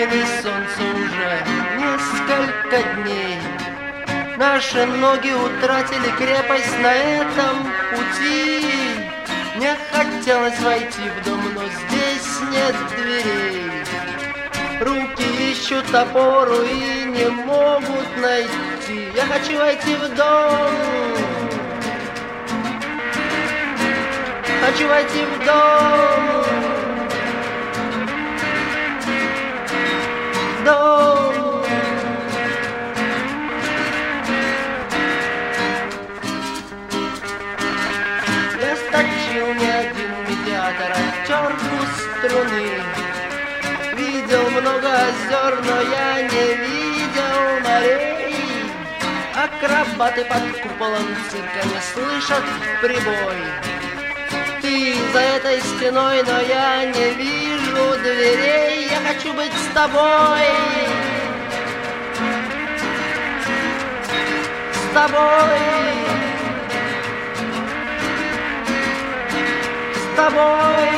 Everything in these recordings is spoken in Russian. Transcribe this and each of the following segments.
тени солнца уже несколько дней. Наши ноги утратили крепость на этом пути. Мне хотелось войти в дом, но здесь нет дверей. Руки ищут опору и не могут найти. Я хочу войти в дом. Хочу войти в дом. Дом. Я сточил не один медиатор, терку струны. Видел много озер, но я не видел морей. Акробаты под куполом цирка не слышат прибой. Ты за этой стеной, но я не вижу дверей. Я хочу быть с тобой. С тобой. С тобой.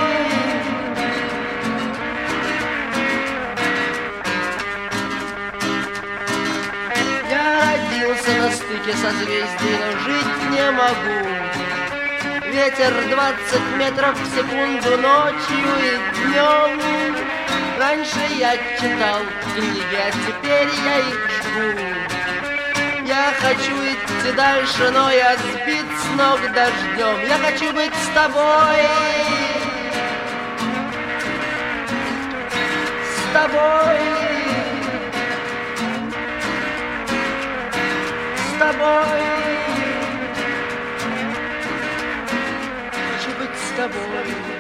Я родился на стыке созвездий, но жить не могу. Ветер 20 метров в секунду ночью и днем. Раньше я читал книги, а теперь я их жгу. Я хочу идти дальше, но я сбит с ног дождем. Я хочу быть с тобой. С тобой. С тобой. Хочу быть с тобой.